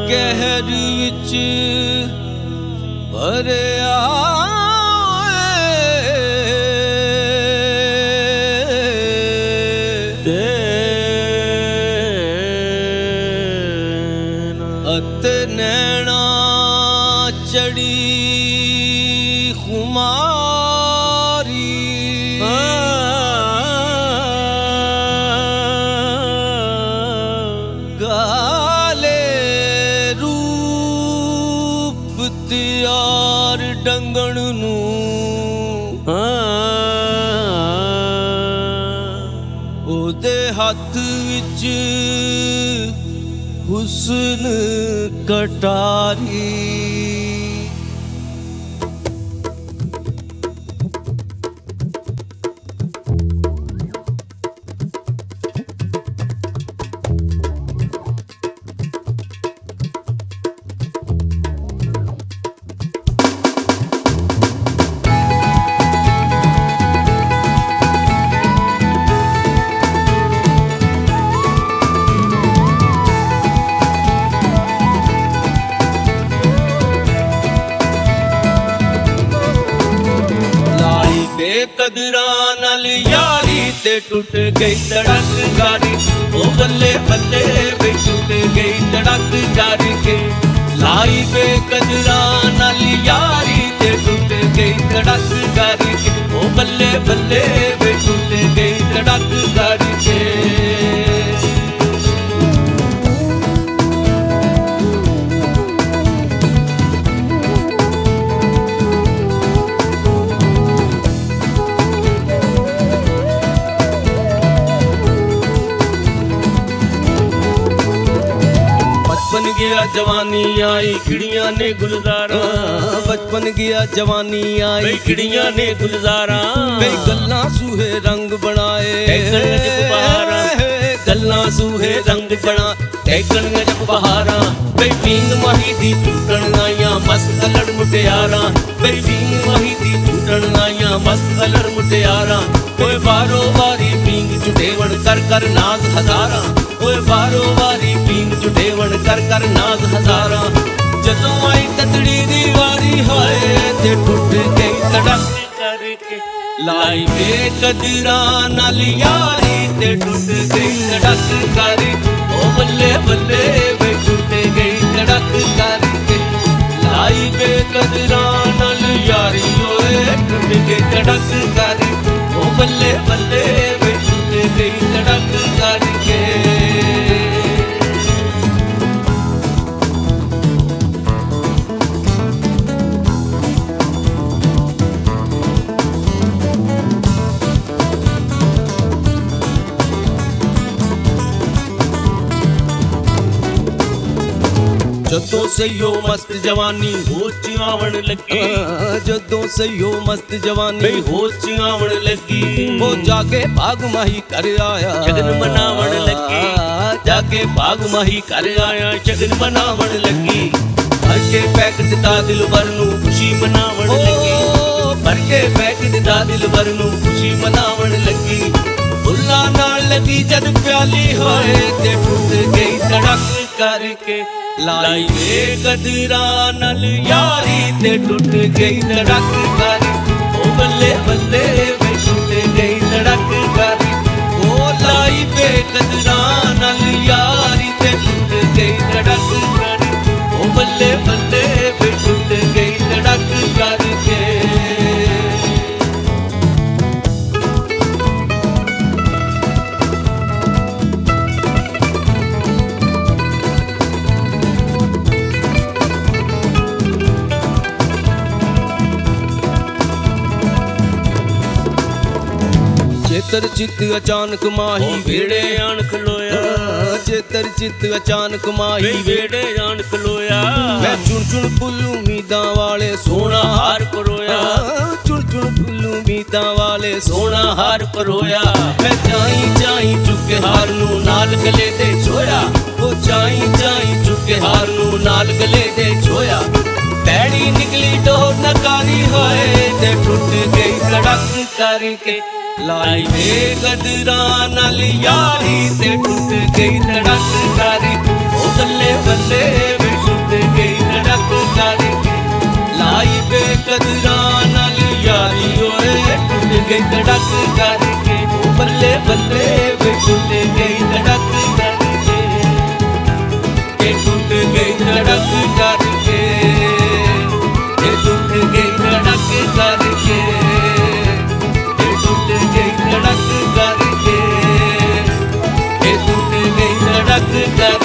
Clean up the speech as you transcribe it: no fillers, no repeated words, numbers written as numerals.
ਕਹਿਰ ਵਿੱਚ ਭਰਿਆ ਅਤੇ ਨੈਣਾ ਚੜੀ ਖੁਮਾਰੀ ਗਾਲੇ ਰੂਪ ਤਿਆਰ ਡੰਗਣ ਨੂੰ ਉਹਦੇ ਹੱਥ ਵਿੱਚ ਹੁਸਨ ਕਟਾਰੀ ਕਦਰਾਂ ਨਾਲ ਯਾਰੀ ਤੇ ਟੁੱਟ ਗਈ ਧੜਕ ਗਾਰੀ ਉਹ ਬੱਲੇ ਬੱਲੇ ਵੇ ਟੁੱਟ ਗਈ ਧੜਕ ਜਾਰੀ ਕੇ ਲਾਈ ਬੇਕਦਰਾਂ ਨਾਲ ਯਾਰੀ ਤੇ ਟੁੱਟ ਗਈ ਧੜਕ ਗਾਰੀ ਕੇ ਉਹ ਬੱਲੇ ਬੱਲੇ ਵੇ ਟੁੱਟ ਗਈ ਧੜਕ ਗਾਰੀ ਕੇ बचपन गया जवानी आई खिड़ियां ने गुलजारा बचपन गया जवानी आई खिड़ियां ने गुलजारा कई गल्लां सूहे रंग बनाए गल्लां सूहे रंग बना टैकन जब बहारा कई पींग माही दी टूटन आइयां मस्त कलर मुटियारा कई पींग माही दी टूटन आइयां मस्त कलर मुटियारा कोई बारो बारी पींग जुटेवण कर नाज हजारा कोई बारो बारी पींग जुटेवण कर नाज हजारा जदों आई ततड़ी दी वारी हाय ते टुट गई धड़क करके लाई बेकदरां नाल यारी ते टुट गई धड़क करी ओ बल्ले बल्ले वे टुट गई धड़क करके लाई बेकदरां नाल यारी ओए टुट गई धड़क करी ओ बल्ले बल्ले वे टुट गई धड़क करके जदों से यो मस्त जवानी होश आवण लगी जदों से यो मस्त जवानी होश आवण लगी वो जाके भाग माही कर आया जगन मनावण लगी जाके भाग माही कर आया जगन मनावण लगी भर के पैक दिता दिल भर नू खुशी मनावण लगी भर के पैक दिता दिल भर नू खुशी मनावण लगी फुल्लां नाल लगी जद प्याली होए ते टुट गई धड़क करके लाई बेकदरां नाल यारी ते टुट गई धड़क करी ओ बल्ले बल्ले वे टुट गई धड़क करी ओ लाई बेकदरां नाल यारी ते टुट गई धड़क करी ओ बल्ले बल्ले वे टुट गई धड़क करके चेतर चित अचानक माही वेड़े आन खलोया चेतर चित अचानक माही वेड़े आन खलोया मैं चुन चुन फुल्लू मीदां वाले सोना हार परोया चुन चुन फुल्लू मीदां वाले सोना हार परोया मैं चाई चाई चुके हार नू नाल गले दे छोया ओ चाई चाई चुके हार नू नाल गले दे छोया पैड़ी निकली डोर नकारी होए ते टुट गई धड़क करके लाई बेकदरां नाल यारी ते टुट गई धड़क करी ओ बल्ले बल्ले ਗਦਰਾਂ ਨਾਲ ਯਾਰੀ ਓਏ ਟੁੱਟ ਗਈ ਧੜਕ ਕਰਕੇ ਬੱਲੇ ਬੱਲੇ ਵੇ ਟੁੱਟ ਗਈ ਧੜਕ ਕਰਕੇ ਟੁੱਟ ਗਈ ਧੜਕ ਕਰਕੇ ਟੁੱਟ ਗਈ ਧੜਕ ਕਰਕੇ ਟੁੱਟ ਗਈ ਧੜਕ ਕਰਕੇ ਟੁੱਟ ਗਈ ਧੜਕ ਕਰਕੇ